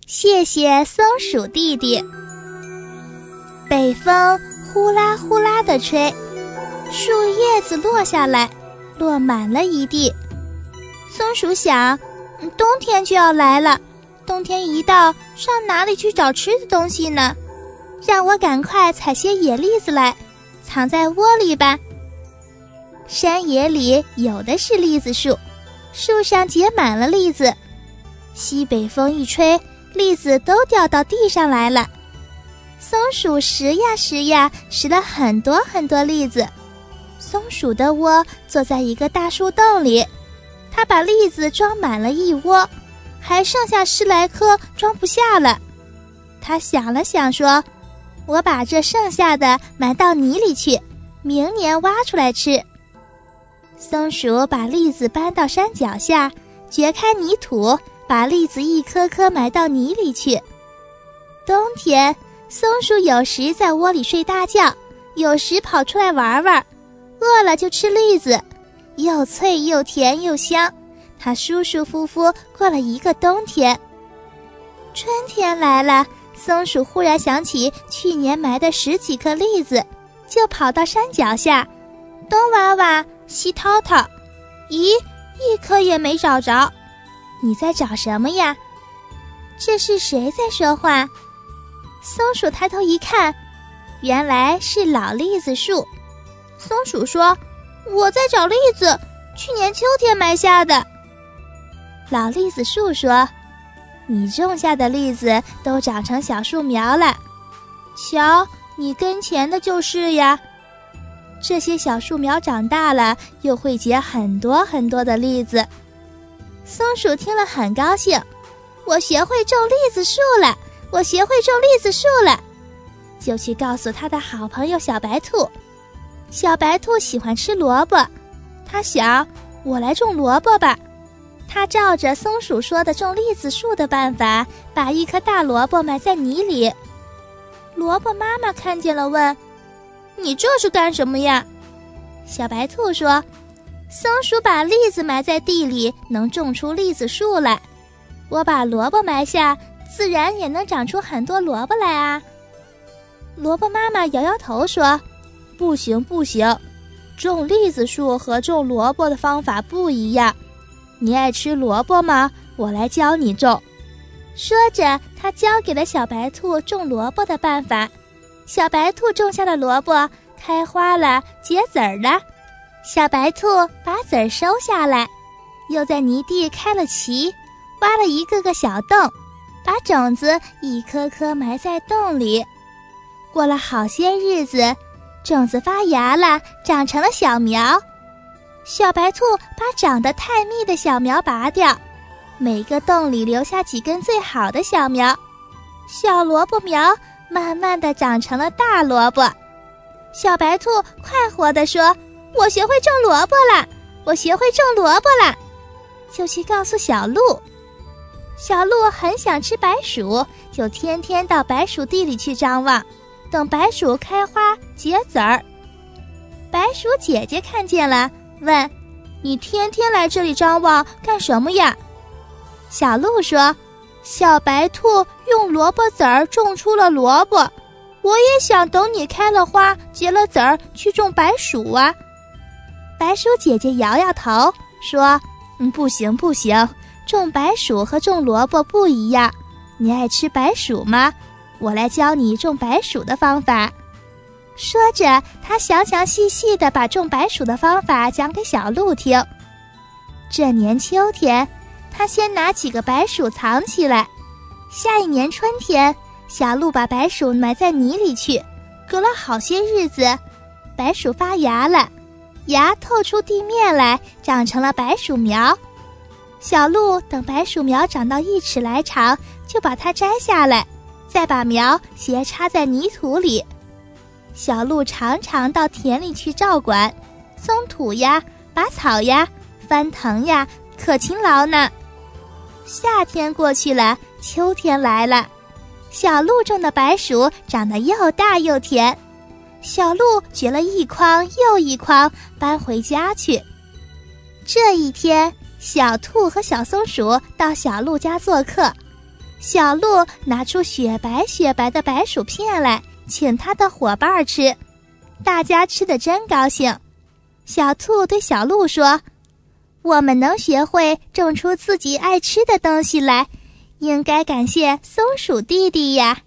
谢谢松鼠弟弟。北风呼啦呼啦地吹，树叶子落下来，落满了一地。松鼠想，冬天就要来了，冬天一到，上哪里去找吃的东西呢？让我赶快采些野栗子来，藏在窝里吧。山野里有的是栗子树，树上结满了栗子。西北风一吹，栗子都掉到地上来了。松鼠拾呀拾呀，拾了很多很多栗子。松鼠的窝坐在一个大树洞里，它把栗子装满了一窝，还剩下10来颗装不下了。它想了想说，我把这剩下的埋到泥里去，明年挖出来吃。松鼠把栗子搬到山脚下，掘开泥土，把栗子一颗颗埋到泥里去。冬天，松鼠有时在窝里睡大觉，有时跑出来玩玩，饿了就吃栗子，又脆又甜又香，它舒舒服服过了一个冬天。春天来了，松鼠忽然想起去年埋的10几颗栗子，就跑到山脚下，东挖挖西掏掏，咦，一颗也没找着。你在找什么呀？这是谁在说话？松鼠抬头一看，原来是老栗子树。松鼠说，我在找栗子，去年秋天埋下的。老栗子树说，你种下的栗子都长成小树苗了，瞧，你跟前的就是呀。这些小树苗长大了，又会结很多很多的栗子。松鼠听了很高兴，我学会种栗子树了，我学会种栗子树了，就去告诉他的好朋友小白兔。小白兔喜欢吃萝卜，他想，我来种萝卜吧。他照着松鼠说的种栗子树的办法，把一颗大萝卜埋在泥里。萝卜妈妈看见了，问，你这是干什么呀？小白兔说，松鼠把栗子埋在地里，能种出栗子树来，我把萝卜埋下，自然也能长出很多萝卜来啊。萝卜妈妈摇摇头说，不行不行，种栗子树和种萝卜的方法不一样，你爱吃萝卜吗？我来教你种。说着，他教给了小白兔种萝卜的办法。小白兔种下的萝卜开花了，结籽儿了。小白兔把籽儿收下来，又在泥地开了渠，挖了一个个小洞，把种子一颗颗埋在洞里。过了好些日子，种子发芽了，长成了小苗。小白兔把长得太密的小苗拔掉，每个洞里留下几根最好的小苗。小萝卜苗慢慢地长成了大萝卜。小白兔快活地说，我学会种萝卜了，我学会种萝卜了，就去告诉小鹿。小鹿很想吃白薯，就天天到白薯地里去张望，等白薯开花结籽儿。白薯姐姐看见了，问，你天天来这里张望干什么呀？小鹿说，小白兔用萝卜籽儿种出了萝卜，我也想等你开了花结了籽儿去种白薯啊。白薯姐姐摇摇头说，不行不行，种白薯和种萝卜不一样，你爱吃白薯吗？我来教你种白薯的方法。说着，他详详细细地把种白薯的方法讲给小鹿听。这年秋天，他先拿几个白薯藏起来，下一年春天，小鹿把白薯埋在泥里去，隔了好些日子，白薯发芽了，芽透出地面来，长成了白薯苗。小鹿等白薯苗长到1尺来长，就把它摘下来，再把苗斜插在泥土里。小鹿常常到田里去照管，松土呀，拔草呀，翻腾呀，可勤劳呢。夏天过去了，秋天来了，小鹿种的白薯长得又大又甜，小鹿掘了一筐又一筐，搬回家去。这一天，小兔和小松鼠到小鹿家做客， 小鹿拿出雪白雪白的白薯片来，请他的伙伴吃。大家吃得真高兴。小兔对小鹿说：“我们能学会种出自己爱吃的东西来，应该感谢松鼠弟弟呀。”